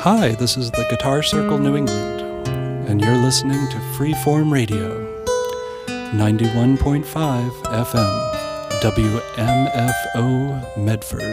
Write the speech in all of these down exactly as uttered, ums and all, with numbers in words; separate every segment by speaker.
Speaker 1: Hi, this is the Guitar Circle New England, and you're listening to Freeform Radio, ninety-one point five F M, W M F O Medford.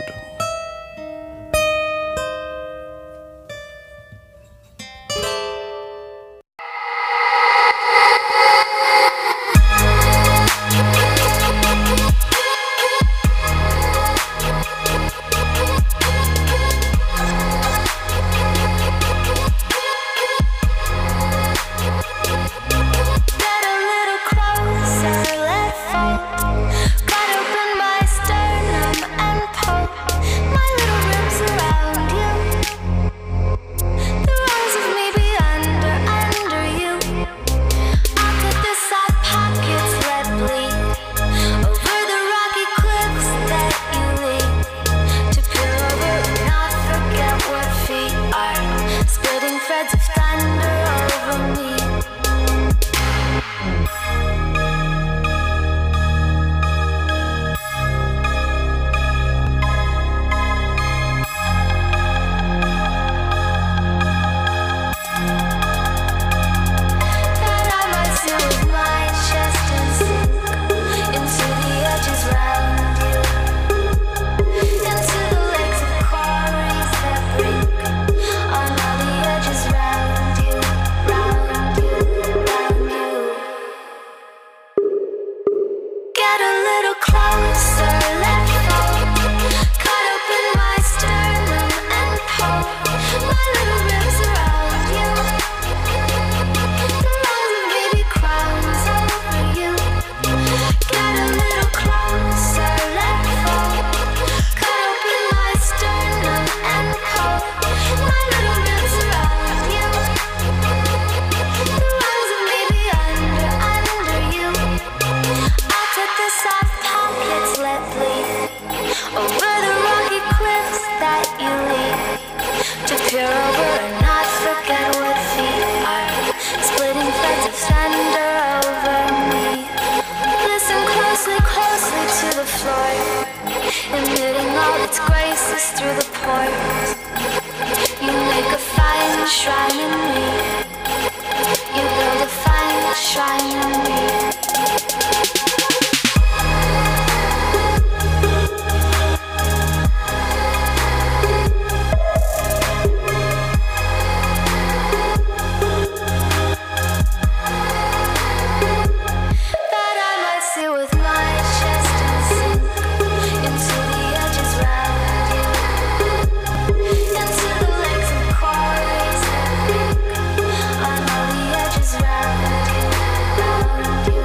Speaker 2: Around you.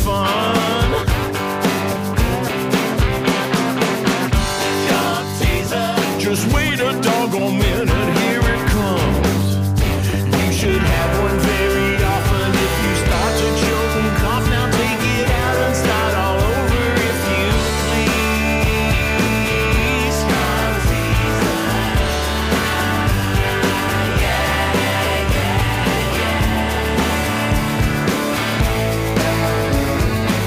Speaker 2: fun. Cough teaser. Just wait a doggone minute, here it comes. You should have one very often if you start to choke and cough. Now take it out and start all over if you please. Cough teaser. Yeah, yeah, yeah.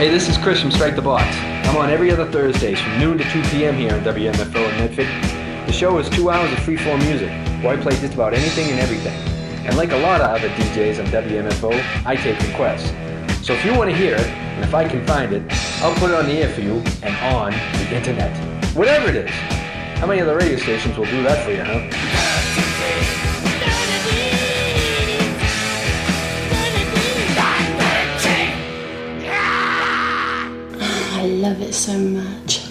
Speaker 3: Hey, this is Chris from Strike the Box. I'm on every other Thursdays from noon to two p.m. here on W M F O in Medford. The show is two hours of freeform music, where I play just about anything and everything. And like a lot of other D Js on W M F O, I take requests. So if you want to hear it, and if I can find it, I'll put it on the air for you and on the internet. Whatever it is. How many other radio stations will do that for you, huh?
Speaker 4: I love it so much.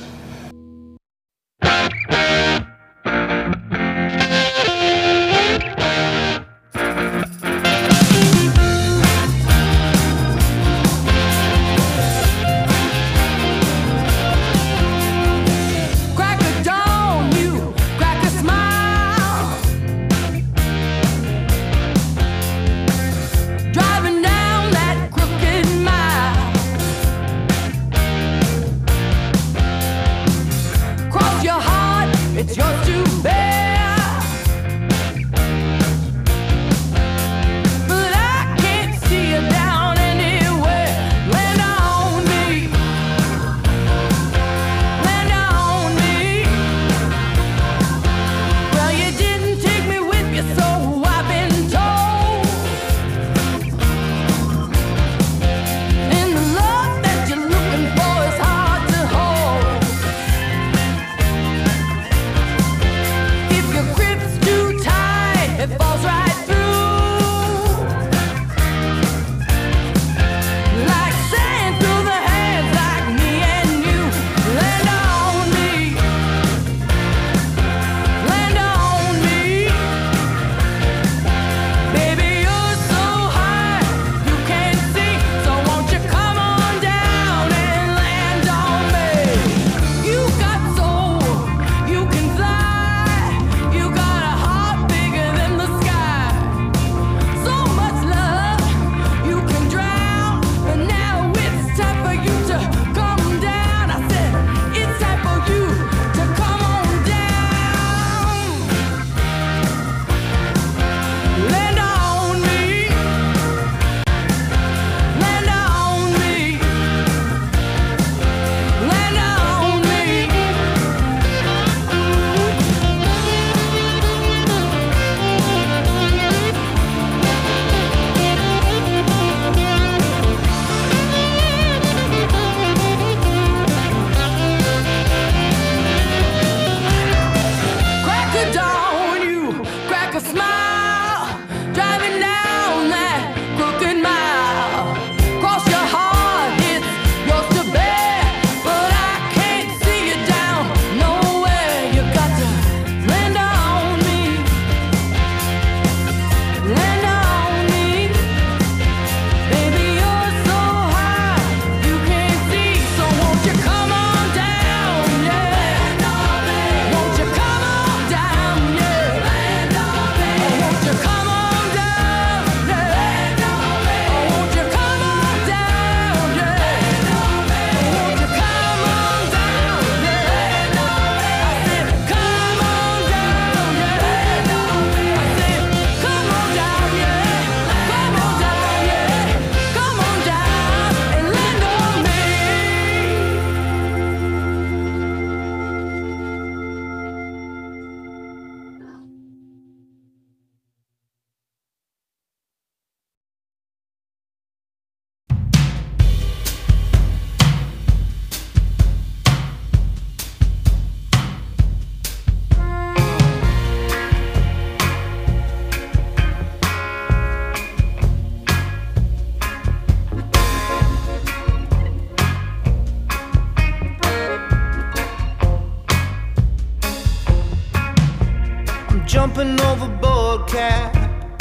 Speaker 5: Jumping overboard, cat,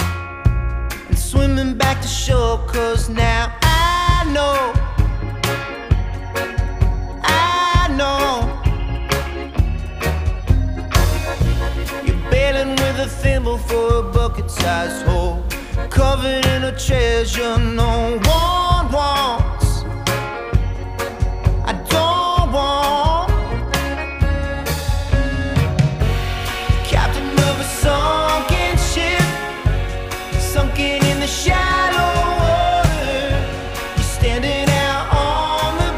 Speaker 5: and swimming back to shore, 'cause now I know, I know you're bailing with a thimble for a bucket-sized hole, covered in a treasure no one wants. I don't want captain of a sunken ship, sunken in the shallow water. You're standing out on the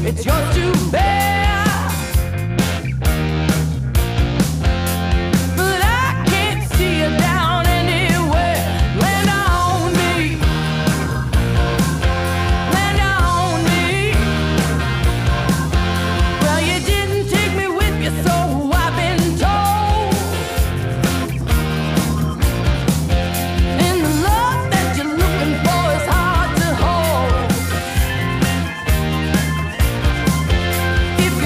Speaker 5: It's yours to bear. But I can't see you down anywhere. Land on me. Land on me. Well, you didn't take me with you, so I've been told. And the love that you're looking for is hard to hold. If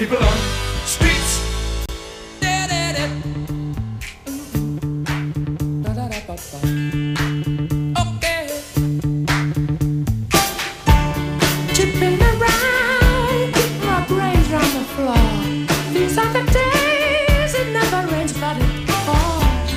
Speaker 2: people on streets.
Speaker 5: Okay. Chipping around, keep my brains round the floor. These are the days it never rains, but it falls.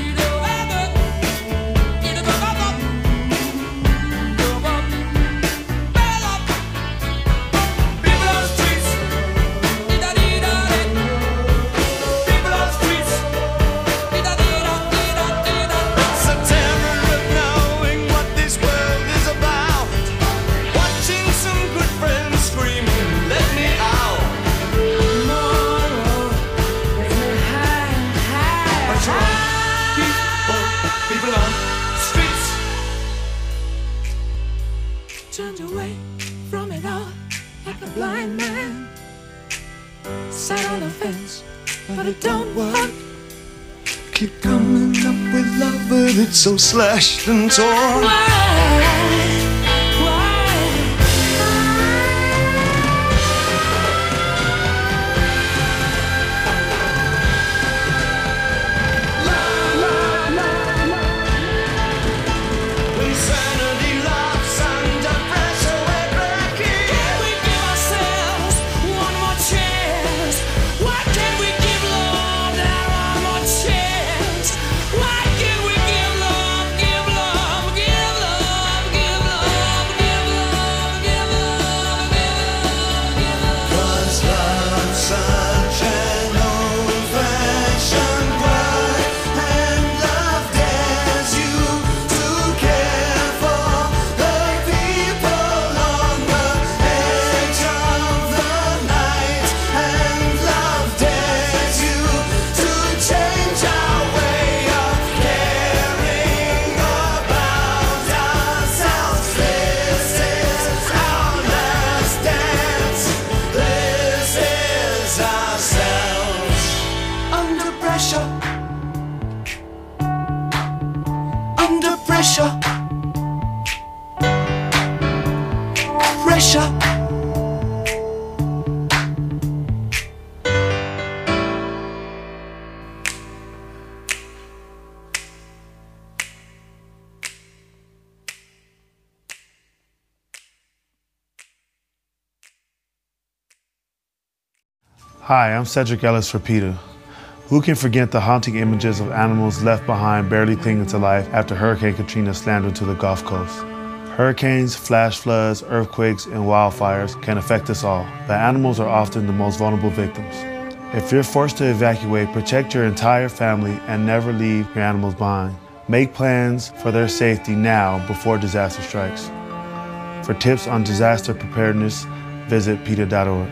Speaker 5: Turned away from it all like a blind man. Sat on the fence, but it don't work.
Speaker 2: Keep coming up with love, but it's so slashed and torn.
Speaker 5: Why?
Speaker 2: Pressure.
Speaker 6: Hi, I'm Cedric Ellis for PETA. Who can forget the haunting images of animals left behind barely clinging to life after Hurricane Katrina slammed into the Gulf Coast? Hurricanes, flash floods, earthquakes, and wildfires can affect us all, but animals are often the most vulnerable victims. If you're forced to evacuate, protect your entire family and never leave your animals behind. Make plans for their safety now before disaster strikes. For tips on disaster preparedness, visit PETA dot org.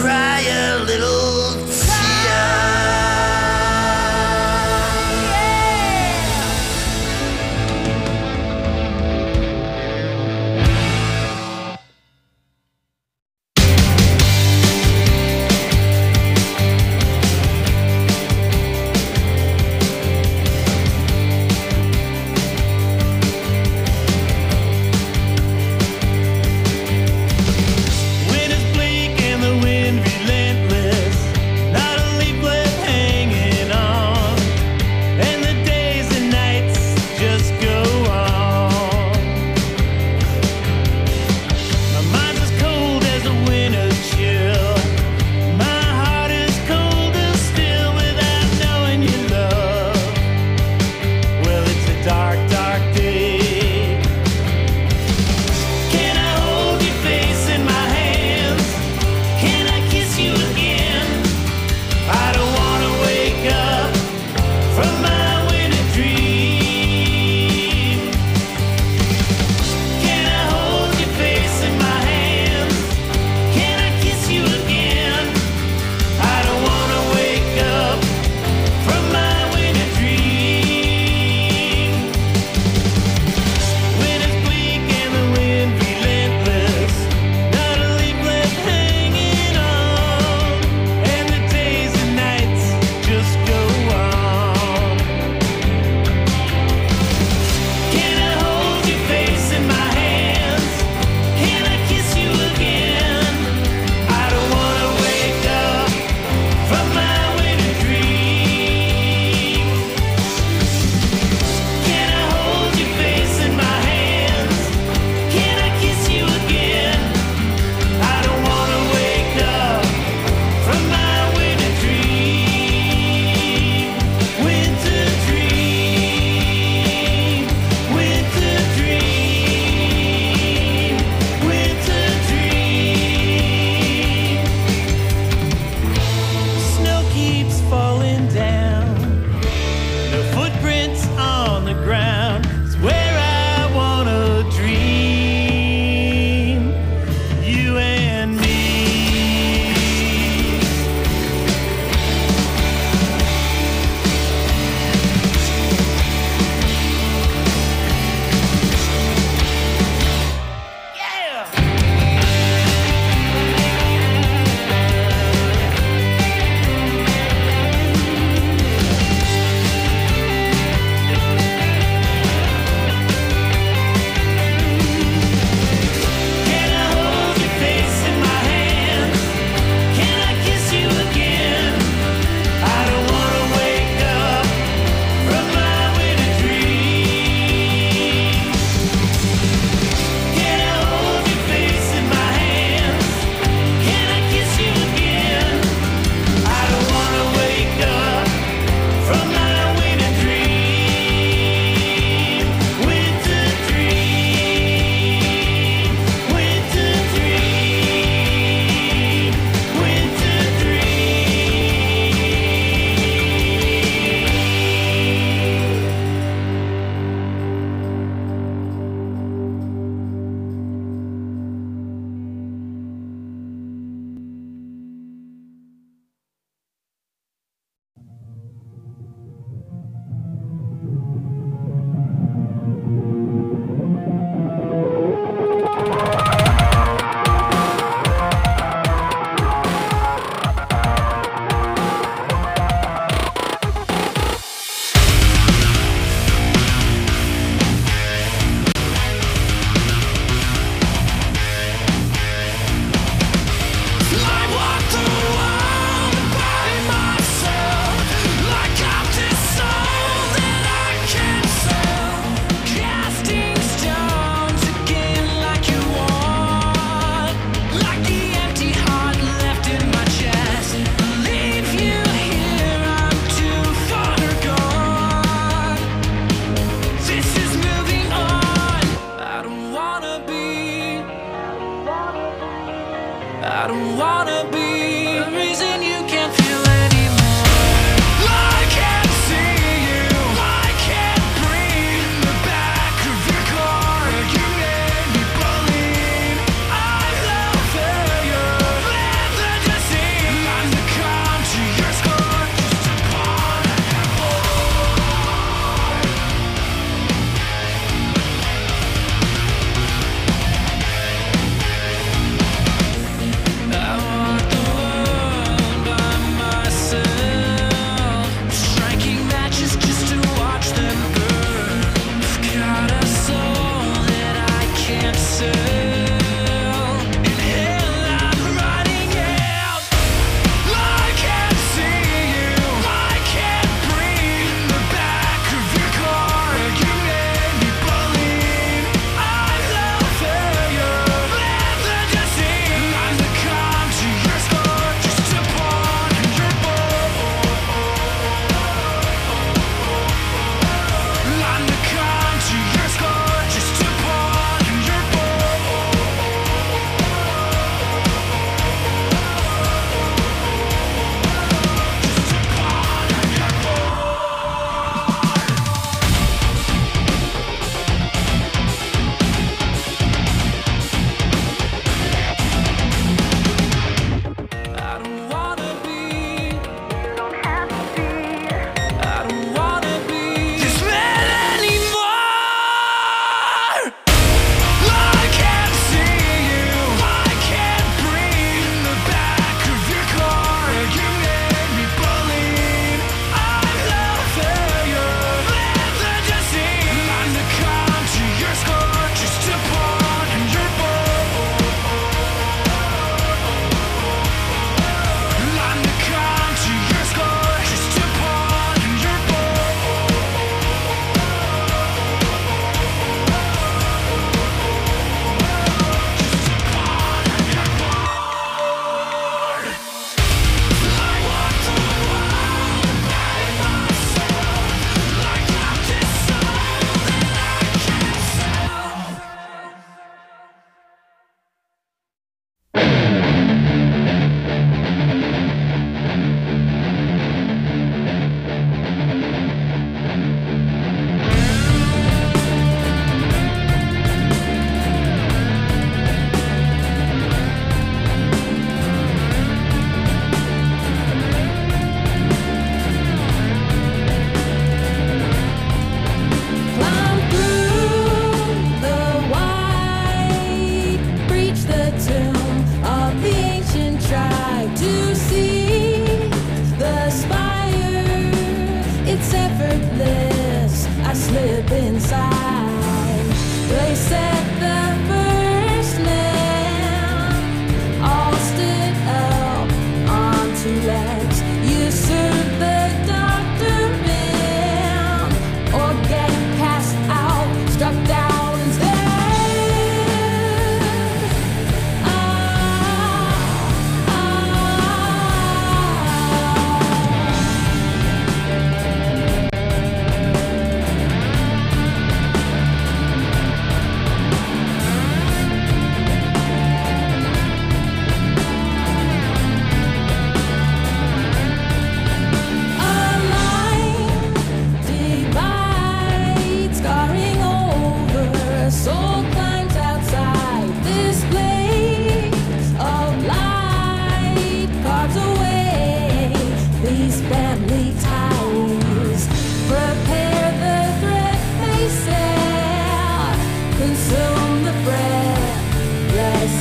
Speaker 2: cry a little tear.
Speaker 5: I don't wanna be the reason you can't feel anymore. I can't see you, I can't breathe in the back of your car. You made me believe I love failure, rather just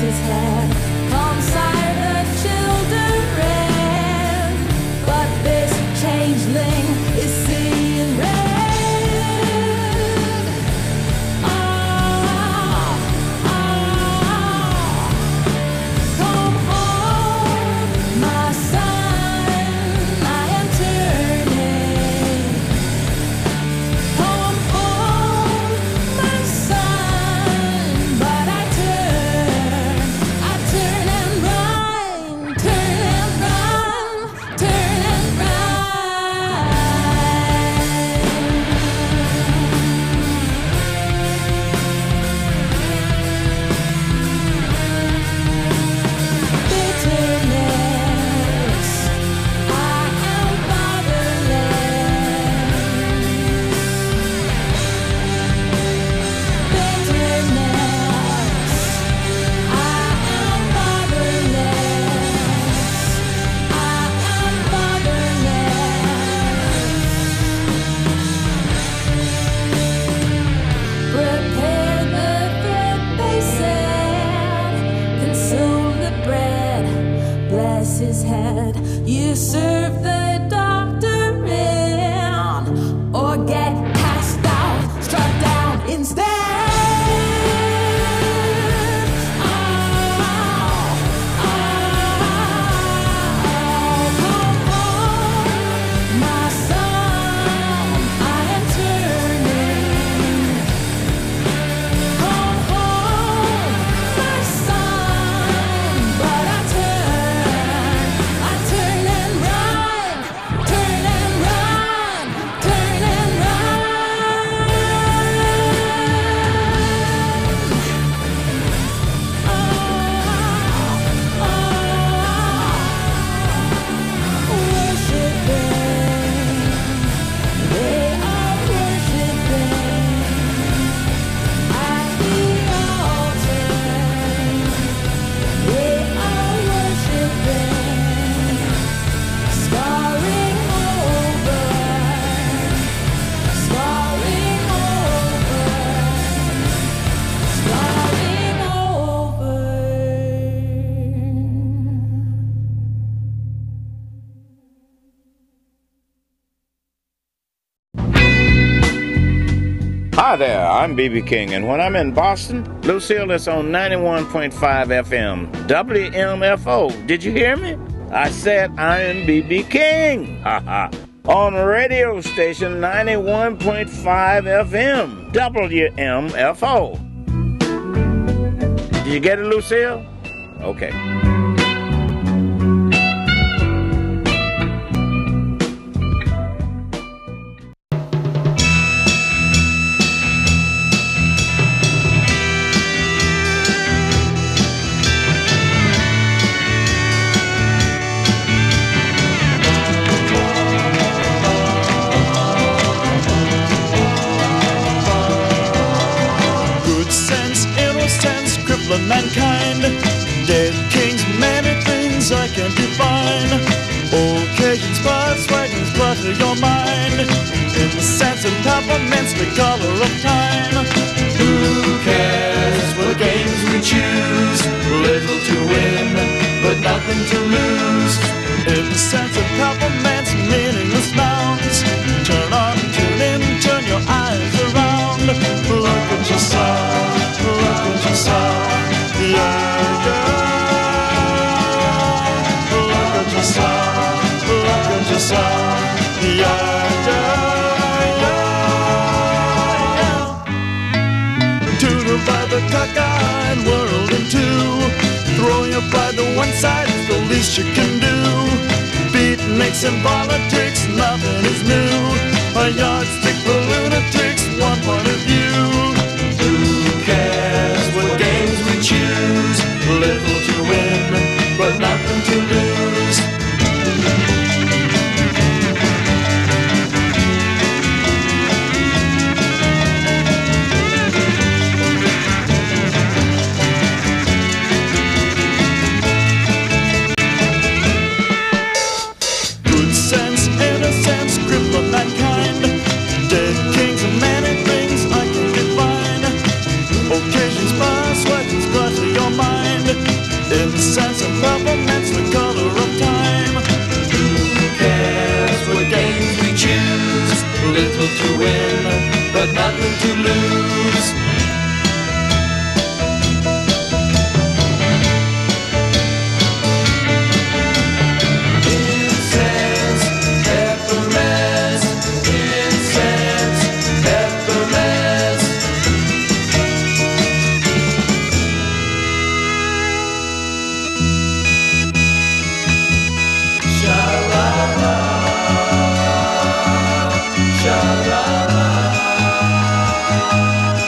Speaker 5: his head. Come sire the children, but this changeling is seeing red. Ah, ah, come home, my son, I am turning. Come home, my son, but I turn, I turn and run, turn and run, turn and Bitterness, I am fatherless. Bitterness, I am fatherless. I am fatherless. Prepare the third basin, consume the bread, bless his head. You serve the doctrine, or get cast out, struck down instead. Oh, oh, come home, my son, I am turning. Come home, my son, but I turn, I turn and run, turn and run, turn and
Speaker 7: Hi there, I'm B B King, and when I'm in Boston, Lucille is on ninety-one point five F M, W M F O. Did you hear me? I said I'm B B King, haha, on radio station ninety-one point five F M, W M F O. Did you get it, Lucille? Okay.
Speaker 2: Good sense, innocence, crippling mankind. Dead kings, many things I can define. Occasions, spots, wagons, clutter your mind. In the sense of peppermints, the color of time. Who cares what games we choose? Little to win, but nothing to lose. In the sense of peppermints, meaningless nouns. Turn on, tune in, turn your eyes around. Look at yourself, look at yourself, yeah, yeah. Look at yourself, look at yourself, yeah, yeah, yeah. Tutor by the cockeyed world in two. Throw your pride to one side is the least you can do. Beatniks and politics, nothing is new. A yardstick for lunatics, one point of view. Who cares what games we choose? Little to win, but nothing to lose. Good sense, innocence, cripple mankind. Dead sense of love, and that's the color of time. Who cares what games we choose? Little to win, but nothing to lose. Incense, peppermint, incense, peppermint. Sha-la-la, sha-la-la.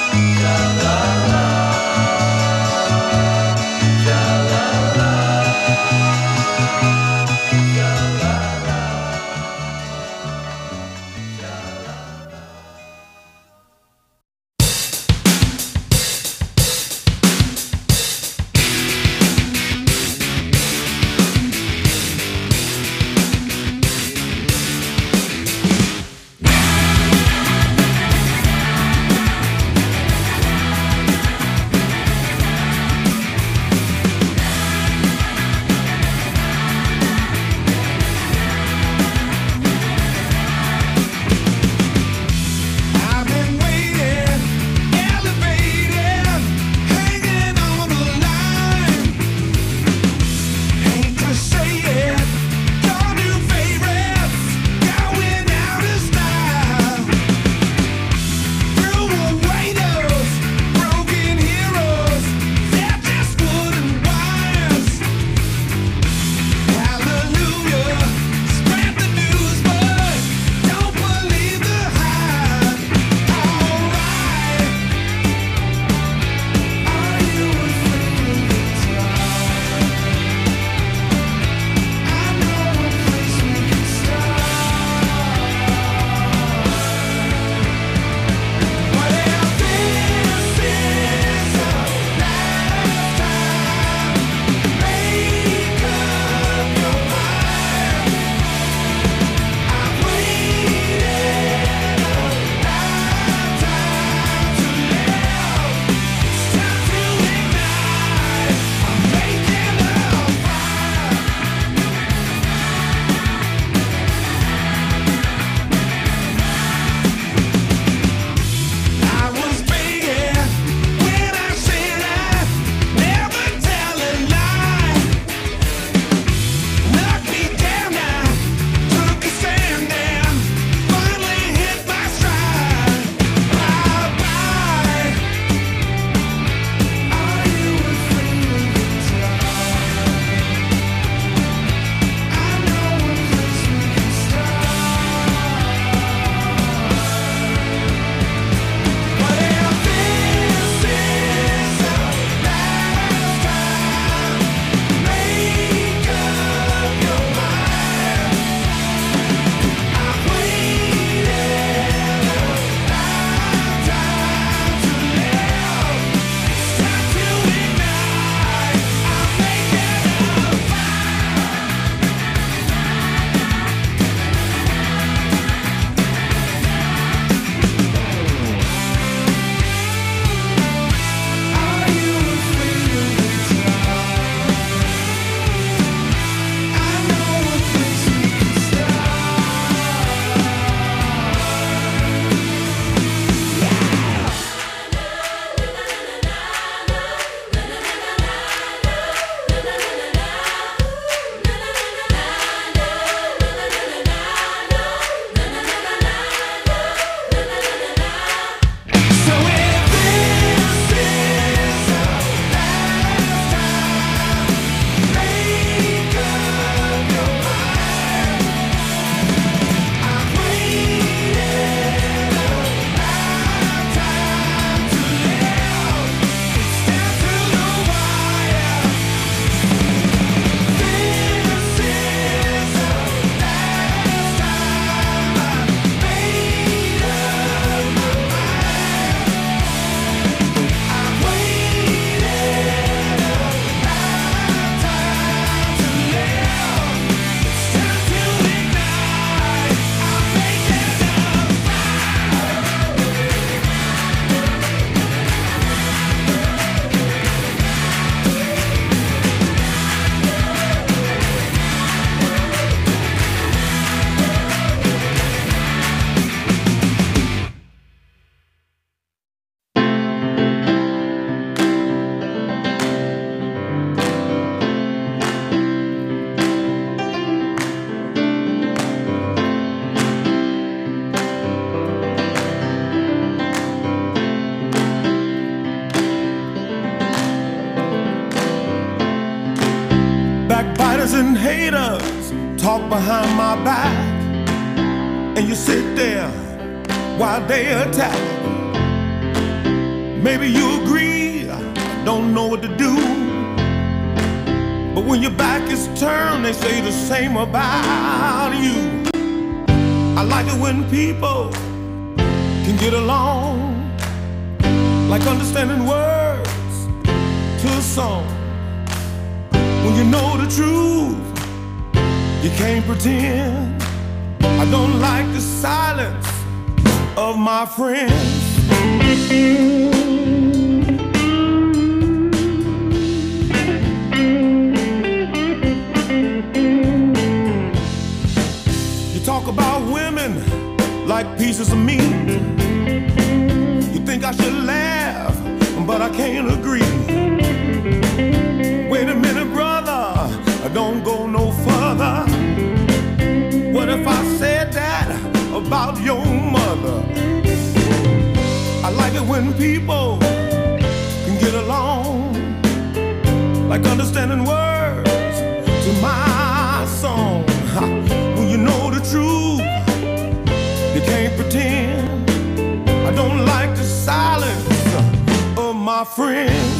Speaker 2: Liars and haters talk behind my back, and you sit there while they attack. Maybe you agree, I don't know what to do, but when your back is turned, they say the same about you. I like it when people can get along, like understanding words to a song. When you know the truth, you can't pretend. I don't like the silence of my friends. You talk about women like pieces of meat. You think I should laugh, but I can't agree. Wait a minute, brother, don't go no further. What if I said that about your mother? I like it when people can get along, like understanding words to my song. When you know the truth, you can't pretend. I don't like the silence of my friends.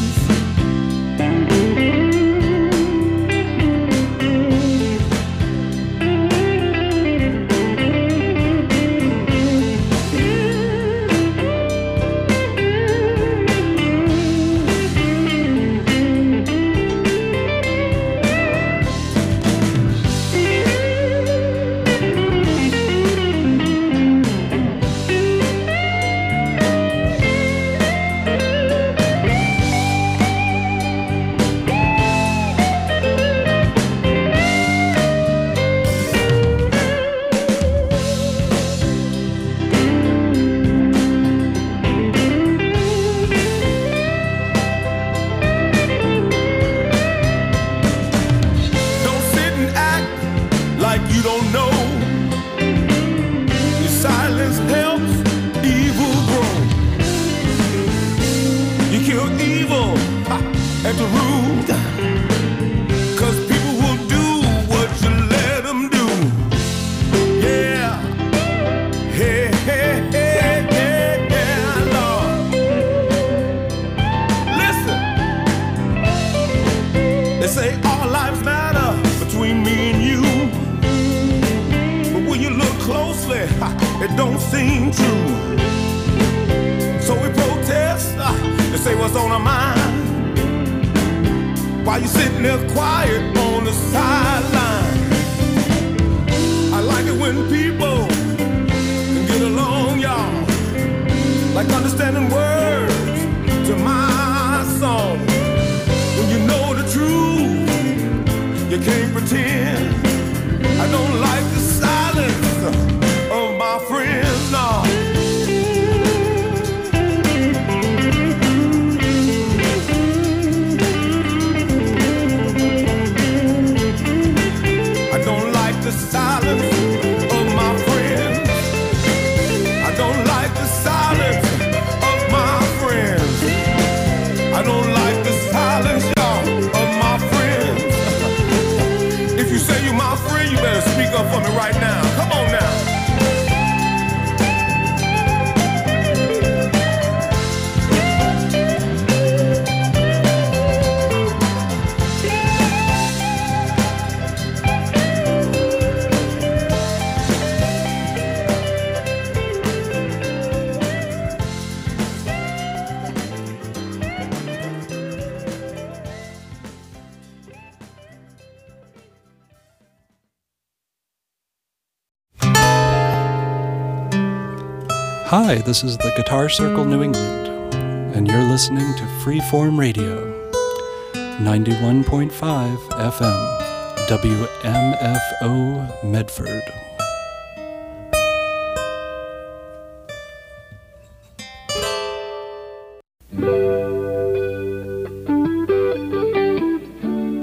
Speaker 2: It don't seem true. So we protest uh, and say what's on our mind, while you sitting there quiet on the sideline. I like it when people can get along, y'all, like understanding words to my song. When you know the truth, you can't pretend. I don't like the silence of my friends, no. I don't like the silence of my friends. I don't like the silence of my friends. I don't like the silence, y'all, of my friends. If you say you're my friend, you better speak up for me right now. Come on now.
Speaker 1: Hi, this is the Guitar Circle New England, and you're listening to Freeform Radio, ninety-one point five F M, W M F O Medford.